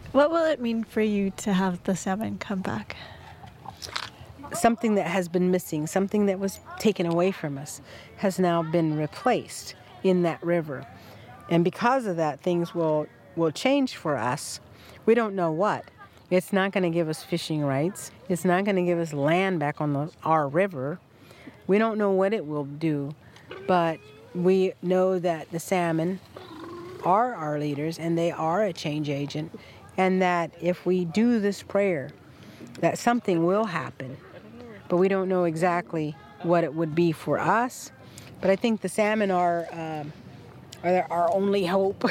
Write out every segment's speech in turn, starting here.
What will it mean for you to have the salmon come back? Something that has been missing, something that was taken away from us, has now been replaced in that river. And because of that, things will change for us. We don't know what. It's not going to give us fishing rights. It's not going to give us land back on our river. We don't know what it will do, but we know that the salmon are our leaders and they are a change agent, and that if we do this prayer, that something will happen. But we don't know exactly what it would be for us. But I think the salmon are our only hope.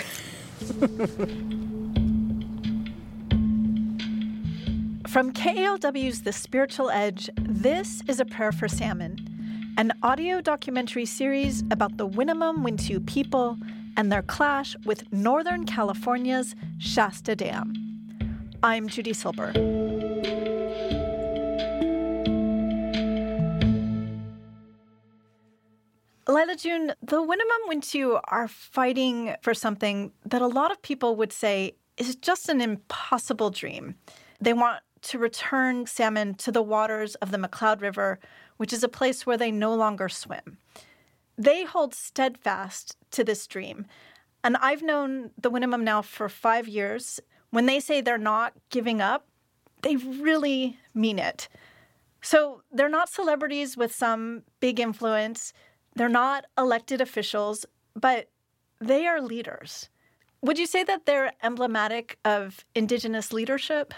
From KALW's The Spiritual Edge, this is A Prayer for Salmon, an audio documentary series about the Winnemem-Wintu people and their clash with Northern California's Shasta Dam. I'm Judy Silber. Lila June, the Winnemem-Wintu are fighting for something that a lot of people would say is just an impossible dream. They want to return salmon to the waters of the McCloud River, which is a place where they no longer swim. They hold steadfast to this dream. And I've known the Winnemem now for 5 years. When they say they're not giving up, they really mean it. So they're not celebrities with some big influence. They're not elected officials, but they are leaders. Would you say that they're emblematic of Indigenous leadership?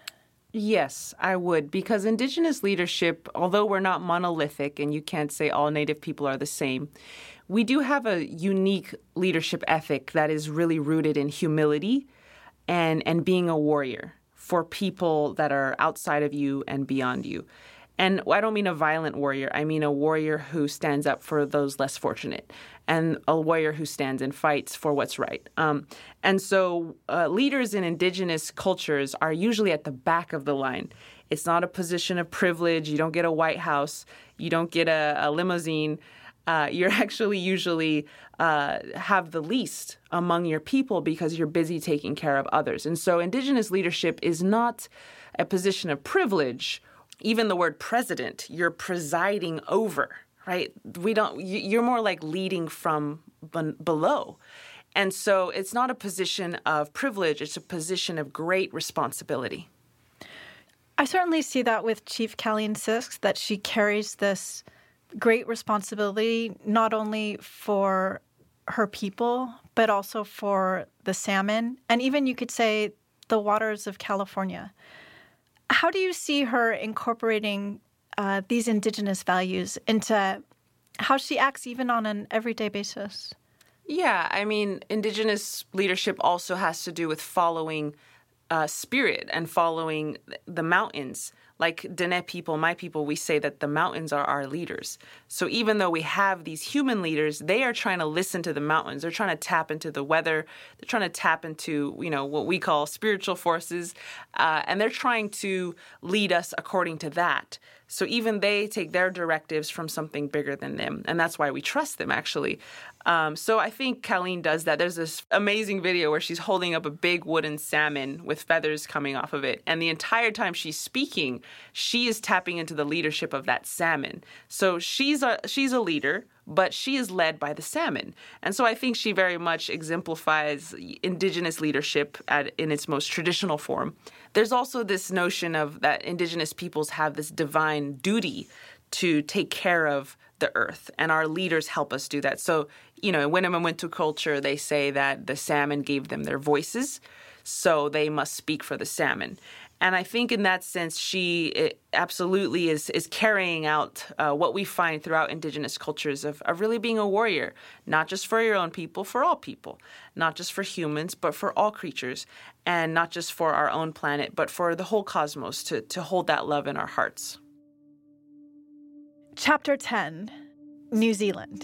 Yes, I would, because Indigenous leadership, although we're not monolithic and you can't say all Native people are the same, we do have a unique leadership ethic that is really rooted in humility and being a warrior for people that are outside of you and beyond you. And I don't mean a violent warrior. I mean a warrior who stands up for those less fortunate and a warrior who stands and fights for what's right. And so leaders in Indigenous cultures are usually at the back of the line. It's not a position of privilege. You don't get a White House. You don't get a limousine. You're actually usually have the least among your people because you're busy taking care of others. And so Indigenous leadership is not a position of privilege. Even the word president, you're presiding over, right? You're more like leading from below. And so it's not a position of privilege, it's a position of great responsibility. I certainly see that with Chief Kaleen Sisk, that she carries this great responsibility, not only for her people, but also for the salmon, and even you could say the waters of California. How do you see her incorporating these Indigenous values into how she acts even on an everyday basis? Yeah, I mean, Indigenous leadership also has to do with following spirit and following the mountains. Like Dene people, my people, we say that the mountains are our leaders. So even though we have these human leaders, they are trying to listen to the mountains. They're trying to tap into the weather. They're trying to tap into, what we call spiritual forces. And they're trying to lead us according to that. So even they take their directives from something bigger than them. And that's why we trust them, actually. So I think Kaleen does that. There's this amazing video where she's holding up a big wooden salmon with feathers coming off of it. And the entire time she's speaking, she is tapping into the leadership of that salmon. So she's a leader, but she is led by the salmon. And so I think she very much exemplifies Indigenous leadership in its most traditional form. There's also this notion of that Indigenous peoples have this divine duty to take care of the earth, and our leaders help us do that. So, in Winnemem-Wintu culture, they say that the salmon gave them their voices, so they must speak for the salmon. And I think in that sense, she absolutely is carrying out what we find throughout Indigenous cultures of really being a warrior, not just for your own people, for all people, not just for humans, but for all creatures, and not just for our own planet, but for the whole cosmos, to hold that love in our hearts. Chapter 10, New Zealand.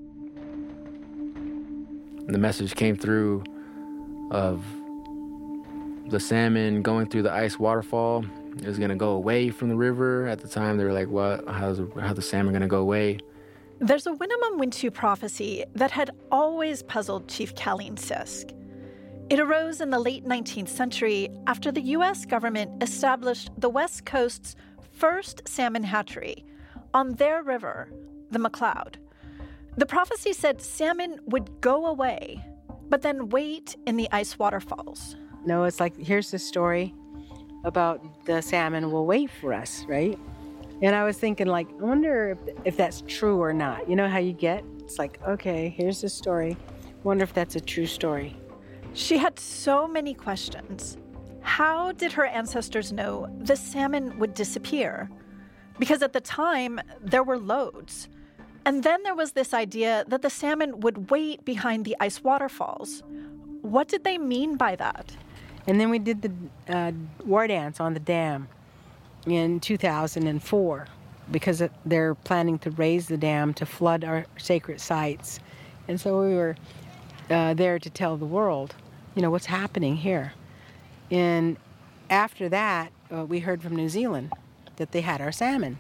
The message came through of the salmon going through the ice waterfall. It was going to go away from the river. At the time, they were like, what? How's the salmon going to go away? There's a Winnemem-Wintu prophecy that had always puzzled Chief Kaleen Sisk. It arose in the late 19th century after the U.S. government established the West Coast's first salmon hatchery on their river, the McCloud. The prophecy said salmon would go away, but then wait in the ice waterfalls. No, it's like, here's the story about the salmon will wait for us, right? And I was thinking, like, I wonder if that's true or not. You know how you get? It's like, okay, here's the story. Wonder if that's a true story. She had so many questions. How did her ancestors know the salmon would disappear? Because at the time, there were loads. And then there was this idea that the salmon would wait behind the ice waterfalls. What did they mean by that? And then we did the war dance on the dam in 2004 because they're planning to raise the dam to flood our sacred sites. And so we were there to tell the world, you know, what's happening here. And after that, we heard from New Zealand that they had our salmon.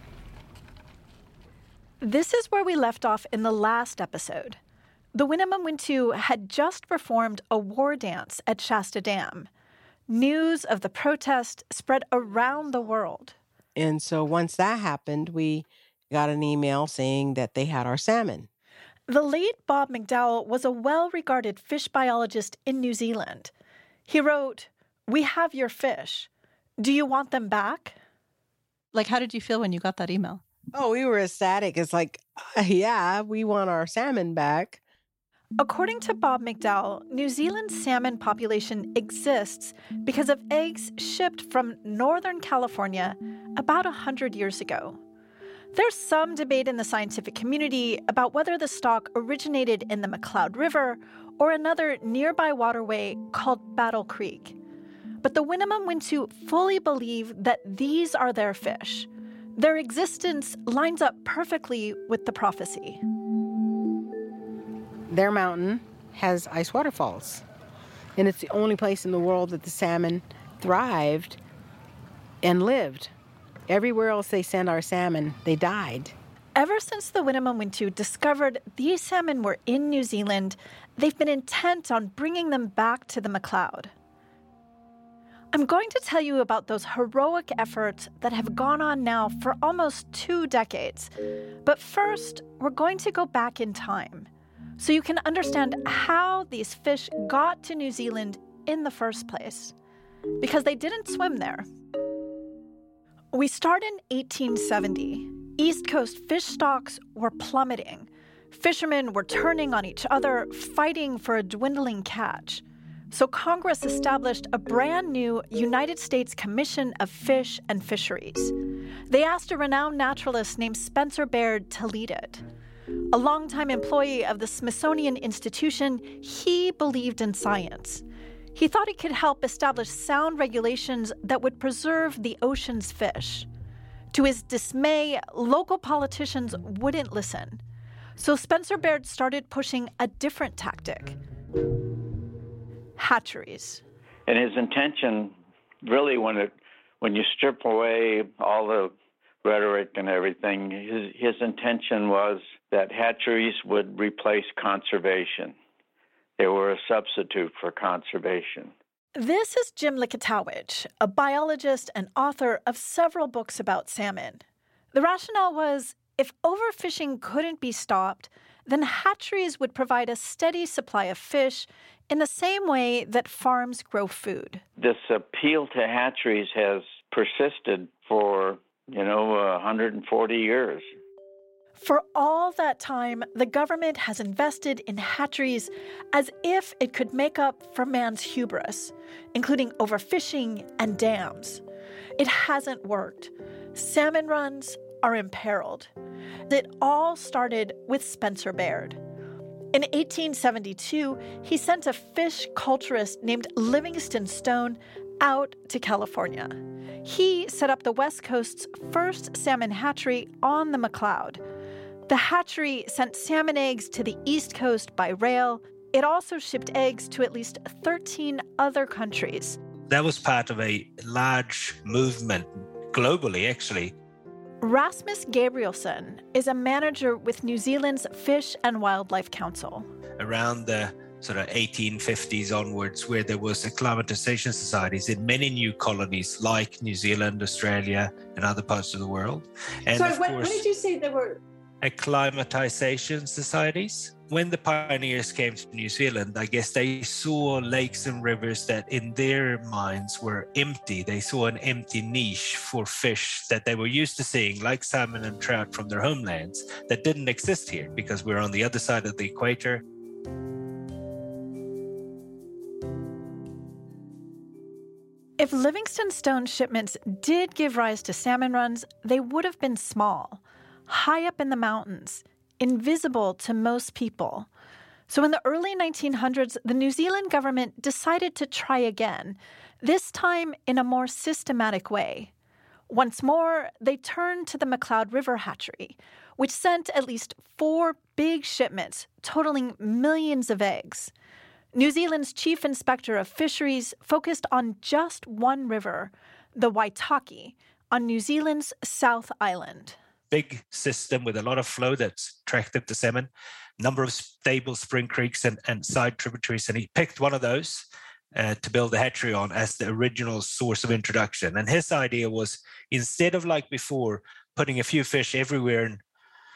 This is where we left off in the last episode. The Winnemem-Wintu had just performed a war dance at Shasta Dam. News of the protest spread around the world. And so once that happened, we got an email saying that they had our salmon. The late Bob McDowell was a well-regarded fish biologist in New Zealand. He wrote, "We have your fish. Do you want them back?" Like, how did you feel when you got that email? Oh, we were ecstatic. It's like, yeah, we want our salmon back. According to Bob McDowell, New Zealand's salmon population exists because of eggs shipped from Northern California about 100 years ago. There's some debate in the scientific community about whether the stock originated in the McCloud River or another nearby waterway called Battle Creek. But the Winnemem-Wintu fully believe that these are their fish. Their existence lines up perfectly with the prophecy. Their mountain has ice waterfalls, and it's the only place in the world that the salmon thrived and lived. Everywhere else they sent our salmon, they died. Ever since the Winnemem-Wintu discovered these salmon were in New Zealand, they've been intent on bringing them back to the McCloud. I'm going to tell you about those heroic efforts that have gone on now for almost 2 decades. But first, we're going to go back in time so you can understand how these fish got to New Zealand in the first place. Because they didn't swim there. We start in 1870. East Coast fish stocks were plummeting. Fishermen were turning on each other, fighting for a dwindling catch. So Congress established a brand new United States Commission of Fish and Fisheries. They asked a renowned naturalist named Spencer Baird to lead it. A longtime employee of the Smithsonian Institution, he believed in science. He thought he could help establish sound regulations that would preserve the ocean's fish. To his dismay, local politicians wouldn't listen. So Spencer Baird started pushing a different tactic. Hatcheries. And his intention, really, when you strip away all the rhetoric and everything, his intention was that hatcheries would replace conservation. They were a substitute for conservation. This is Jim Likatowicz, a biologist and author of several books about salmon. The rationale was, if overfishing couldn't be stopped, then hatcheries would provide a steady supply of fish in the same way that farms grow food. This appeal to hatcheries has persisted for, 140 years. For all that time, the government has invested in hatcheries as if it could make up for man's hubris, including overfishing and dams. It hasn't worked. Salmon runs are imperiled. It all started with Spencer Baird. In 1872, he sent a fish culturist named Livingston Stone out to California. He set up the West Coast's first salmon hatchery on the McCloud. The hatchery sent salmon eggs to the East Coast by rail. It also shipped eggs to at least 13 other countries. That was part of a large movement globally, actually. Rasmus Gabrielsen is a manager with New Zealand's Fish and Wildlife Council. Around the sort of 1850s onwards, where there was acclimatization societies in many new colonies like New Zealand, Australia, and other parts of the world. And sorry, what did you say there were? Acclimatization societies. When the pioneers came to New Zealand, I guess they saw lakes and rivers that in their minds were empty. They saw an empty niche for fish that they were used to seeing, like salmon and trout from their homelands, that didn't exist here because we're on the other side of the equator. If Livingstone Stone shipments did give rise to salmon runs, they would have been small, high up in the mountains, invisible to most people. So in the early 1900s, the New Zealand government decided to try again, this time in a more systematic way. Once more, they turned to the Macleod River hatchery, which sent at least 4 big shipments totaling millions of eggs. New Zealand's chief inspector of fisheries focused on just one river, the Waitaki, on New Zealand's South Island. Big system with a lot of flow that's attractive to salmon, number of stable spring creeks and side tributaries. And he picked one of those to build the hatchery on as the original source of introduction. And his idea was, instead of like before, putting a few fish everywhere, and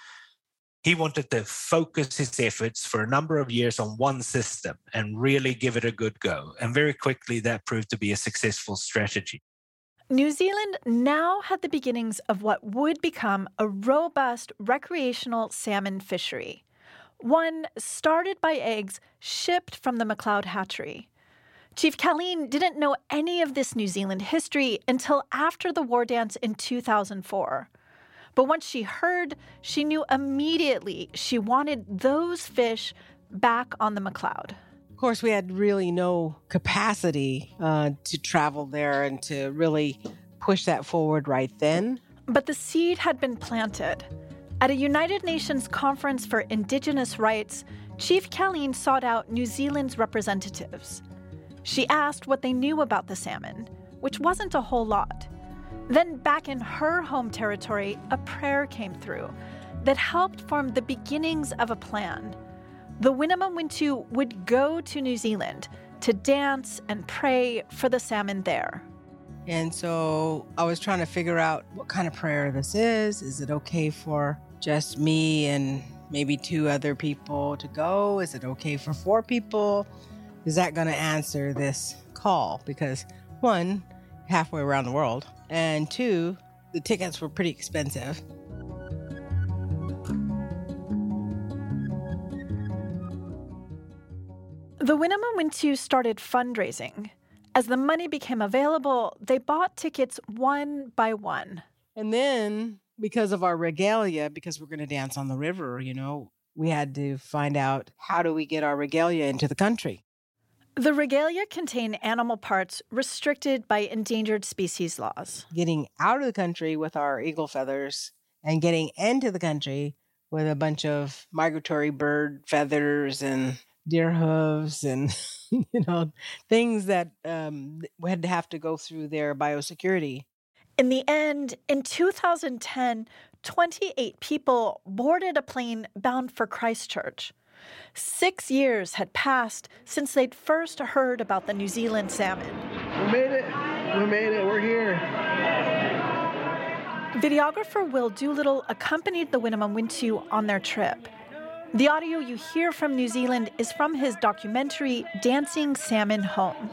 he wanted to focus his efforts for a number of years on one system and really give it a good go. And very quickly, that proved to be a successful strategy. New Zealand now had the beginnings of what would become a robust recreational salmon fishery, one started by eggs shipped from the Macleod hatchery. Chief Kaleen didn't know any of this New Zealand history until after the war dance in 2004. But once she heard, she knew immediately she wanted those fish back on the Macleod. Of course, we had really no capacity to travel there and to really push that forward right then. But the seed had been planted. At a United Nations conference for Indigenous rights, Chief Kaleen sought out New Zealand's representatives. She asked what they knew about the salmon, which wasn't a whole lot. Then back in her home territory, a prayer came through that helped form the beginnings of a plan. The Winnemem Wintu would go to New Zealand to dance and pray for the salmon there. And so I was trying to figure out what kind of prayer this is. Is it okay for just me and maybe 2 other people to go? Is it okay for 4 people? Is that going to answer this call? Because 1, halfway around the world, and 2, the tickets were pretty expensive. The Winnemem Wintu started fundraising. As the money became available, they bought tickets one by one. And then, because of our regalia, because we're going to dance on the river, we had to find out, how do we get our regalia into the country? The regalia contain animal parts restricted by endangered species laws. Getting out of the country with our eagle feathers and getting into the country with a bunch of migratory bird feathers and deer hooves and, things that would have to go through their biosecurity. In the end, in 2010, 28 people boarded a plane bound for Christchurch. 6 years had passed since they'd first heard about the New Zealand salmon. We made it. We're here. Videographer Will Doolittle accompanied the Winnemem Wintu on their trip. The audio you hear from New Zealand is from his documentary, Dancing Salmon Home.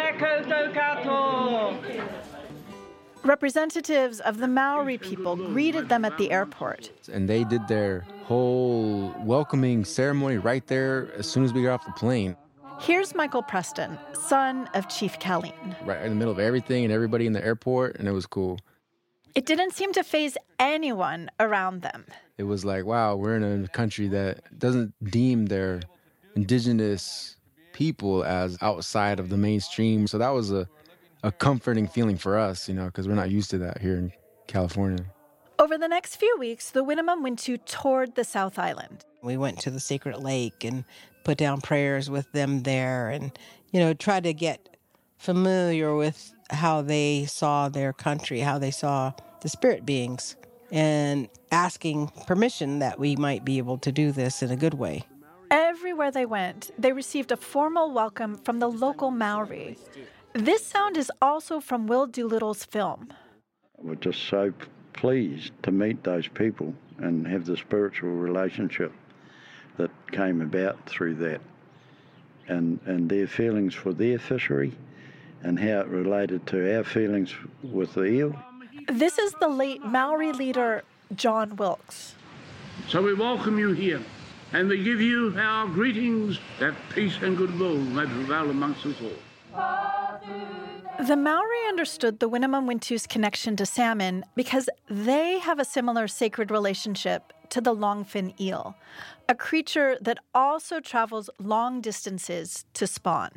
Representatives of the Maori people greeted them at the airport. And they did their whole welcoming ceremony right there as soon as we got off the plane. Here's Michael Preston, son of Chief Kaleen. Right in the middle of everything and everybody in the airport, and it was cool. It didn't seem to faze anyone around them. It was like, wow, we're in a country that doesn't deem their indigenous people as outside of the mainstream. So that was a comforting feeling for us, because we're not used to that here in California. Over the next few weeks, the Winnemem Wintu toured the South Island. We went to the Sacred Lake and put down prayers with them there and, tried to get familiar with how they saw their country, how they saw the spirit beings, and asking permission that we might be able to do this in a good way. Everywhere they went, they received a formal welcome from the local Maori. This sound is also from Will Doolittle's film. We're just so pleased to meet those people and have the spiritual relationship that came about through that, and their feelings for their fishery and how it related to our feelings with the eel. This is the late Maori leader, John Wilkes. So we welcome you here, and we give you our greetings that peace and goodwill may prevail amongst us all. The Maori understood the Winnemem-Wintu's connection to salmon because they have a similar sacred relationship to the longfin eel, a creature that also travels long distances to spawn.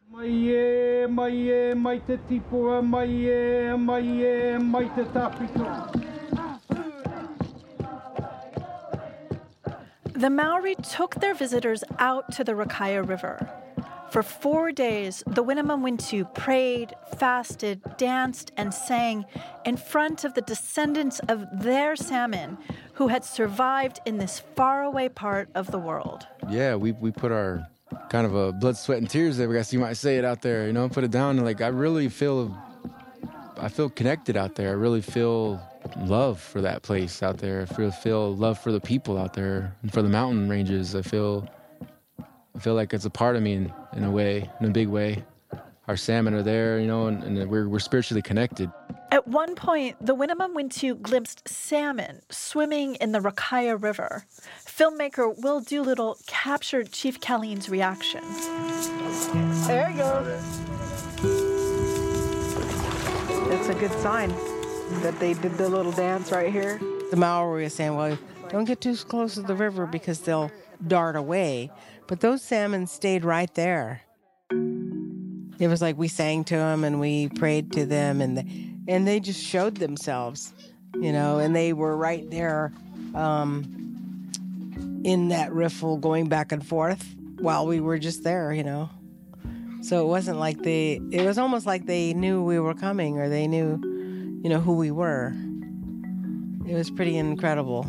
The Maori took their visitors out to the Rakaia River. For 4 days, the Winnemem-Wintu prayed, fasted, danced, and sang in front of the descendants of their salmon who had survived in this faraway part of the world. Yeah, we put our kind of a blood, sweat, and tears there. I guess you might say it out there, put it down. And like, I feel connected out there. I really feel love for that place out there. I feel love for the people out there and for the mountain ranges. I feel like it's a part of me in a way, in a big way. Our salmon are there, and we're spiritually connected. At one point, the Winnemem-Wintu glimpsed salmon swimming in the Rakaia River. Filmmaker Will Doolittle captured Chief Calleen's reaction. There you go. That's a good sign that they did the little dance right here. The Maori were saying, well, don't get too close to the river because they'll dart away. But those salmon stayed right there. It was like we sang to them and we prayed to them, and they just showed themselves, and they were right there in that riffle going back and forth while we were just there, So it wasn't like it was almost like they knew we were coming, or they knew, who we were. It was pretty incredible.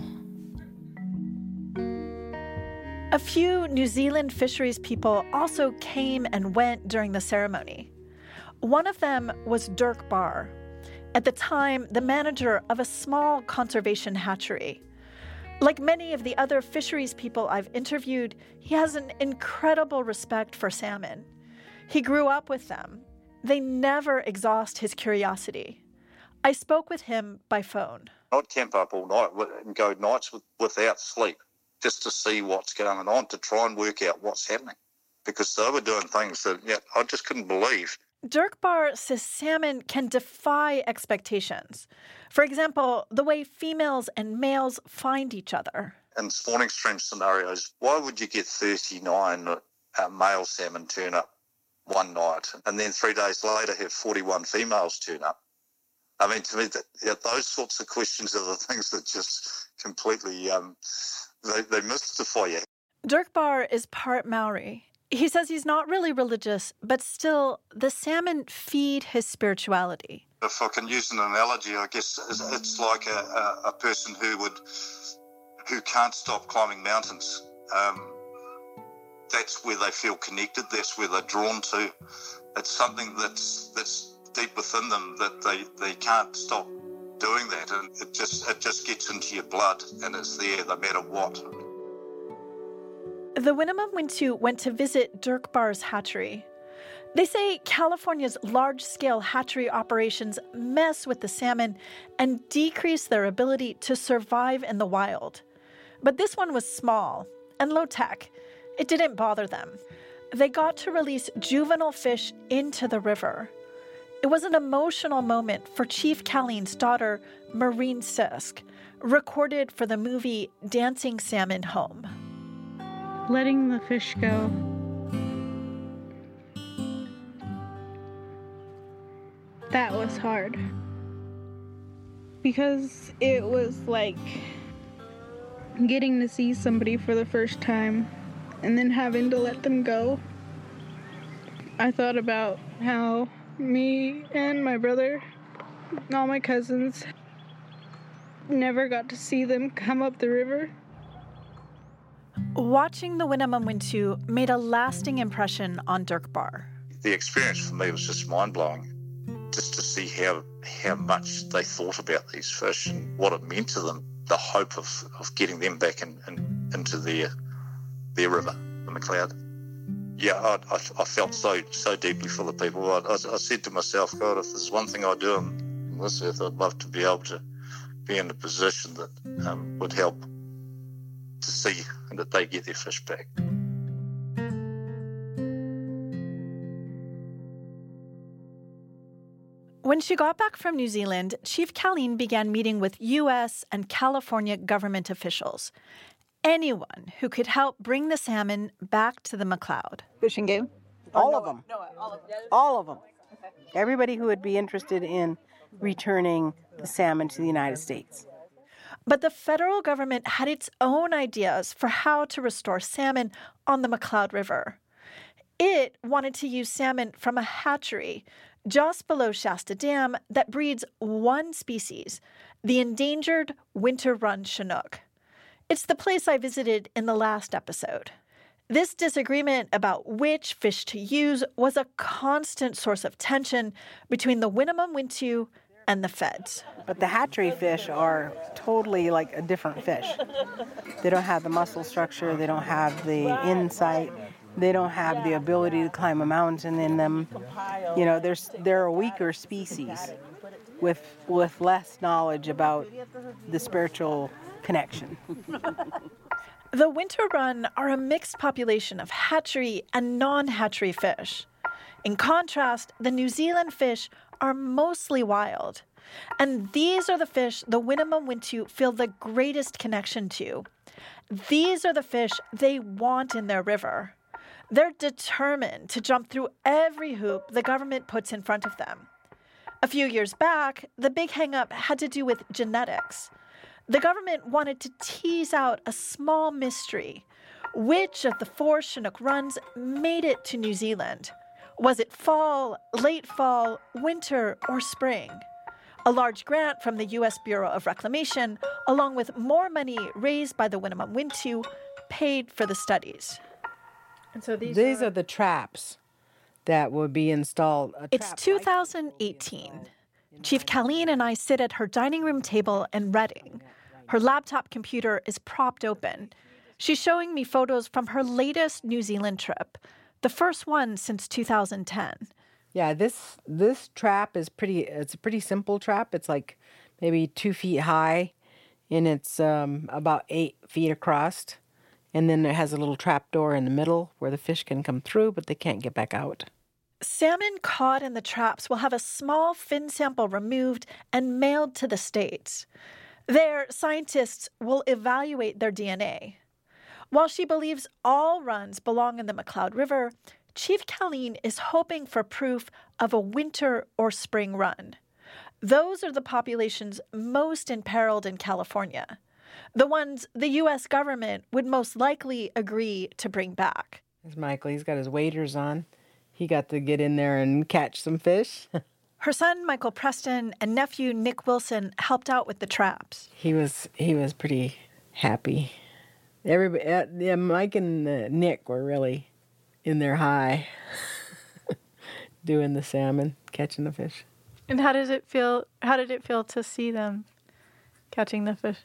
A few New Zealand fisheries people also came and went during the ceremony. One of them was Dirk Barr, at the time the manager of a small conservation hatchery. Like many of the other fisheries people I've interviewed, he has an incredible respect for salmon. He grew up with them. They never exhaust his curiosity. I spoke with him by phone. I'd camp up all night and go nights without sleep, just to see what's going on, to try and work out what's happening. Because they were doing things that I just couldn't believe. Dirk Barr says salmon can defy expectations. For example, the way females and males find each other. In spawning stream scenarios, why would you get 39 male salmon turn up one night and then 3 days later have 41 females turn up? I mean, to me, those sorts of questions are the things that just completely... They mystify you. Dirk Barr is part Maori. He says he's not really religious, but still, the salmon feed his spirituality. If I can use an analogy, I guess it's like a person who can't stop climbing mountains. That's where they feel connected. That's where they're drawn to. It's something that's deep within them that they can't stop doing that, and it just gets into your blood and it's there no matter what. The Winnemem-Wintu went to visit Dirk Barr's hatchery. They say California's large-scale hatchery operations mess with the salmon and decrease their ability to survive in the wild. But this one was small and low-tech. It didn't bother them. They got to release juvenile fish into the river. It was an emotional moment for Chief Calleen's daughter, Maureen Sisk, recorded for the movie Dancing Salmon Home. Letting the fish go. That was hard. Because it was like getting to see somebody for the first time and then having to let them go. I thought about how me and my brother, all my cousins, never got to see them come up the river. Watching the Winnemem-Wintu made a lasting impression on Dirk Barr. The experience for me was just mind-blowing, just to see how much they thought about these fish and what it meant to them, the hope of getting them back into their river, the Macleod. Yeah, I felt so deeply for the people. I said to myself, God, if there's one thing I do on this earth, I'd love to be able to be in a position that would help to see that they get their fish back. When she got back from New Zealand, Chief Kaleen began meeting with U.S. and California government officials. Anyone who could help bring the salmon back to the Macleod. Fishing game? All of them. All of them. Okay. Everybody who would be interested in returning the salmon to the United States. But the federal government had its own ideas for how to restore salmon on the Macleod River. It wanted to use salmon from a hatchery just below Shasta Dam that breeds one species, the endangered winter run Chinook. It's the place I visited in the last episode. This disagreement about which fish to use was a constant source of tension between the Winnemem-Wintu and the feds. But the hatchery fish are totally like a different fish. They don't have the muscle structure, they don't have the insight, they don't have the ability to climb a mountain in them. You know, they're a weaker species with less knowledge about the spiritual connection. The winter run are a mixed population of hatchery and non-hatchery fish. In contrast, the New Zealand fish are mostly wild. And these are the fish the Winnemem-Wintu feel the greatest connection to. These are the fish they want in their river. They're determined to jump through every hoop the government puts in front of them. A few years back, the big hang-up had to do with genetics. The government wanted to tease out a small mystery. Which of the 4 Chinook runs made it to New Zealand? Was it fall, late fall, winter, or spring? A large grant from the U.S. Bureau of Reclamation, along with more money raised by the Winnemem-Wintu, paid for the studies. And so these are the traps that would be installed. It's 2018. Chief Kaleen and I sit at her dining room table in Redding. Her laptop computer is propped open. She's showing me photos from her latest New Zealand trip, the first one since 2010. Yeah, this trap is it's a pretty simple trap. It's like maybe 2 feet high, and it's about 8 feet across. And then it has a little trap door in the middle where the fish can come through, but they can't get back out. Salmon caught in the traps will have a small fin sample removed and mailed to the States. There, scientists will evaluate their DNA. While she believes all runs belong in the Macleod River, Chief Kaleen is hoping for proof of a winter or spring run. Those are the populations most imperiled in California, the ones the U.S. government would most likely agree to bring back. There's Michael. He's got his waders on. He got to get in there and catch some fish. Her son, Michael Preston, and nephew, Nick Wilson, helped out with the traps. He was pretty happy. Everybody, Mike and Nick were really in their high, doing the salmon, catching the fish. And how did it feel? How did it feel to see them catching the fish?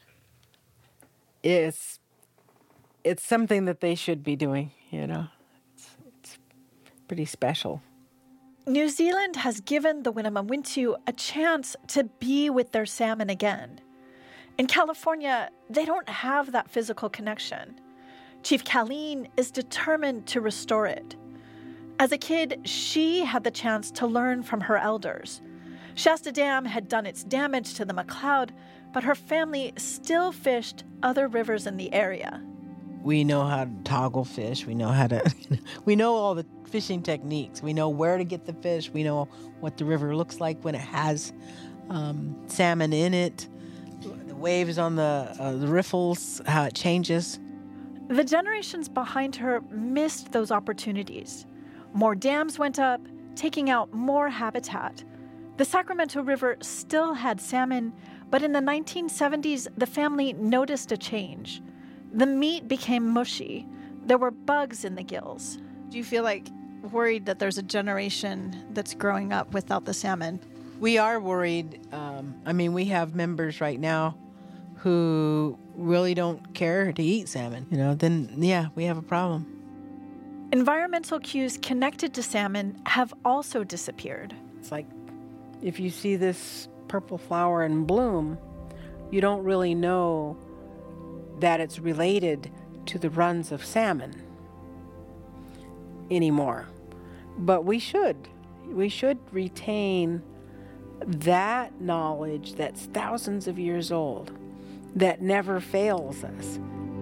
It's something that they should be doing. You know, it's pretty special. New Zealand has given the Winnemem-Wintu a chance to be with their salmon again. In California, they don't have that physical connection. Chief Kaleen is determined to restore it. As a kid, she had the chance to learn from her elders. Shasta Dam had done its damage to the Macleod, but her family still fished other rivers in the area. We know how to toggle fish. We know how to, we know all the fishing techniques. We know where to get the fish. We know what the river looks like when it has salmon in it, the waves on the riffles, how it changes. The generations behind her missed those opportunities. More dams went up, taking out more habitat. The Sacramento River still had salmon, but in the 1970s, the family noticed a change. The meat became mushy. There were bugs in the gills. Do you feel worried that there's a generation that's growing up without the salmon? We are worried. We have members right now who really don't care to eat salmon. We have a problem. Environmental cues connected to salmon have also disappeared. It's like if you see this purple flower in bloom, you don't really know that it's related to the runs of salmon anymore. But we should retain that knowledge that's thousands of years old, that never fails us.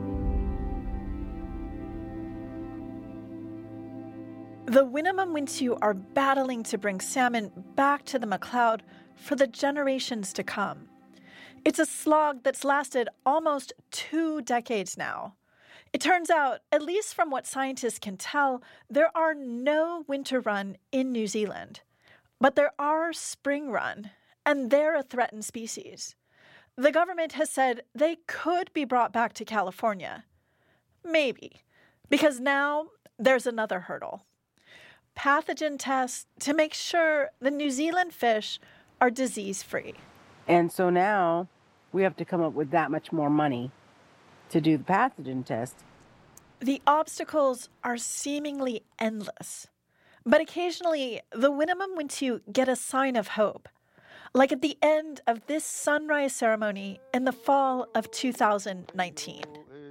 The Winnemem-Wintu are battling to bring salmon back to the McCloud for the generations to come. It's a slog that's lasted almost 2 decades now. It turns out, at least from what scientists can tell, there are no winter run in New Zealand. But there are spring run, and they're a threatened species. The government has said they could be brought back to California. Maybe, because now there's another hurdle. Pathogen tests to make sure the New Zealand fish are disease-free. And so now we have to come up with that much more money to do the pathogen test. The obstacles are seemingly endless. But occasionally, the Winnemem-Wintu get a sign of hope, like at the end of this sunrise ceremony in the fall of 2019.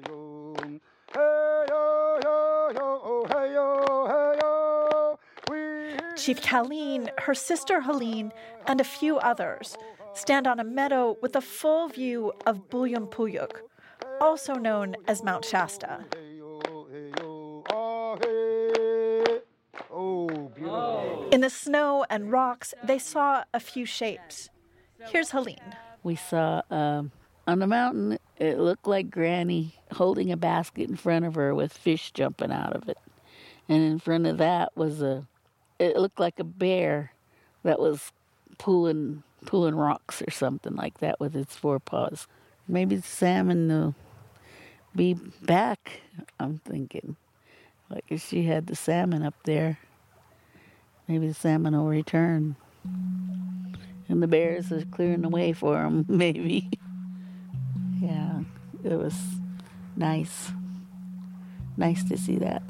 Chief Colleen, her sister Helene, and a few others stand on a meadow with a full view of Bulyanpuyuk, also known as Mount Shasta. In the snow and rocks, they saw a few shapes. Here's Helene. We saw on the mountain, it looked like Granny holding a basket in front of her with fish jumping out of it. And in front of that was it looked like a bear that was pulling rocks or something like that with its forepaws. Maybe the salmon will be back, I'm thinking. Like if she had the salmon up there, maybe the salmon will return. And the bears are clearing the way for them, maybe. Yeah, it was nice. Nice to see that.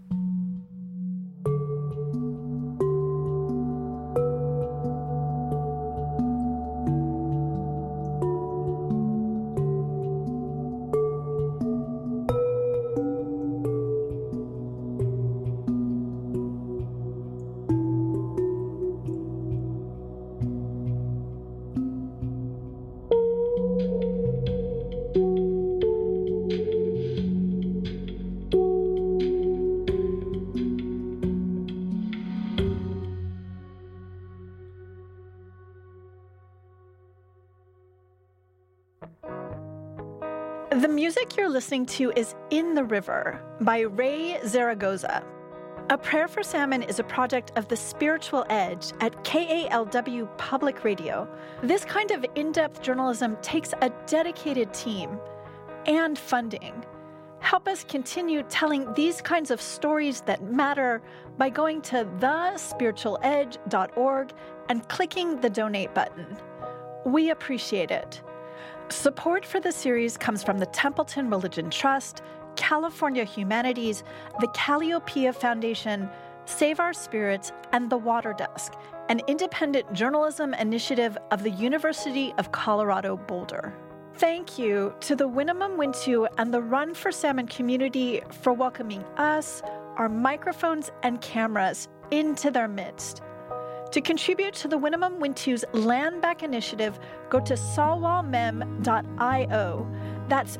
The music you're listening to is In the River by Ray Zaragoza. A Prayer for Salmon is a project of The Spiritual Edge at KALW Public Radio. This kind of in-depth journalism takes a dedicated team and funding. Help us continue telling these kinds of stories that matter by going to thespiritualedge.org and clicking the donate button. We appreciate it. Support for the series comes from the Templeton Religion Trust, California Humanities, the Calliopeia Foundation, Save Our Spirits, and The Water Desk, an independent journalism initiative of the University of Colorado Boulder. Thank you to the Winnemem-Wintu and the Run for Salmon community for welcoming us, our microphones, and cameras into their midst. To contribute to the Winnemem-Wintu's Land Back Initiative, go to sawalmem.io. That's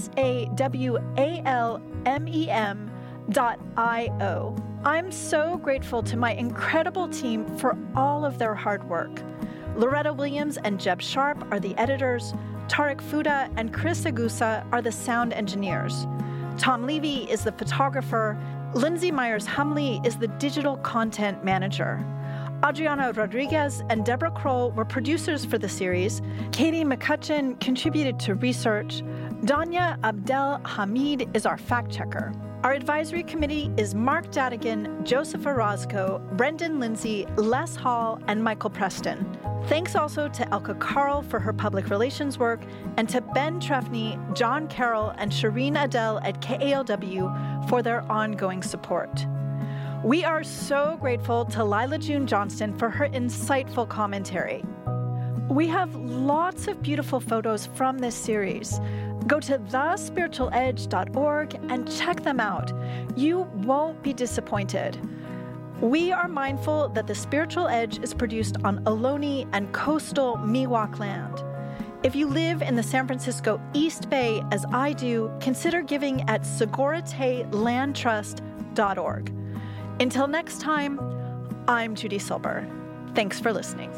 SAWALMEM.io. I'm so grateful to my incredible team for all of their hard work. Loretta Williams and Jeb Sharp are the editors. Tarek Fuda and Chris Agusa are the sound engineers. Tom Levy is the photographer. Lindsay Myers-Humley is the digital content manager. Adriana Rodriguez and Deborah Kroll were producers for the series. Katie McCutcheon contributed to research. Danya Abdel Hamid is our fact checker. Our advisory committee is Mark Dadigan, Joseph Orozco, Brendan Lindsay, Les Hall, and Michael Preston. Thanks also to Elka Carl for her public relations work, and to Ben Trefny, John Carroll, and Shireen Adel at KALW for their ongoing support. We are so grateful to Lila June Johnston for her insightful commentary. We have lots of beautiful photos from this series. Go to thespiritualedge.org and check them out. You won't be disappointed. We are mindful that The Spiritual Edge is produced on Ohlone and coastal Miwok land. If you live in the San Francisco East Bay, as I do, consider giving at segoritelandtrust.org. Until next time, I'm Judy Silber. Thanks for listening.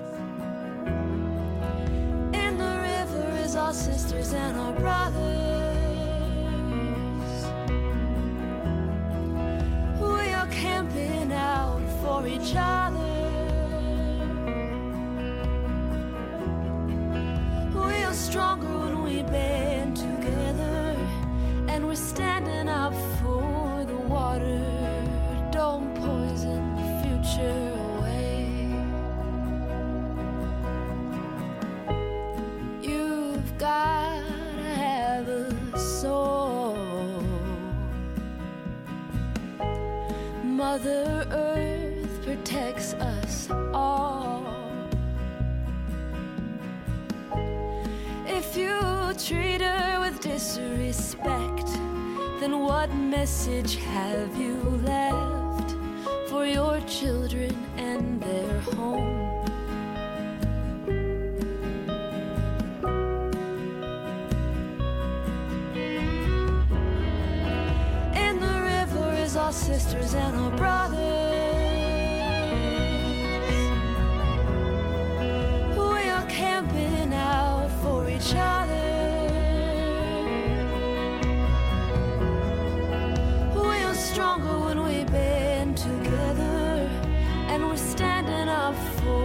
In the river is our sisters and our brothers. We are camping out for each other. We are stronger when we band together, and we're standing up for the water. Don't poison the future away. You've got to have a soul. Mother Earth protects us all. If you treat her with disrespect, then what message have you left for your children and their home? In the river is our sisters and our brothers. We are camping out for each other. Stronger when we band together, and we're standing up for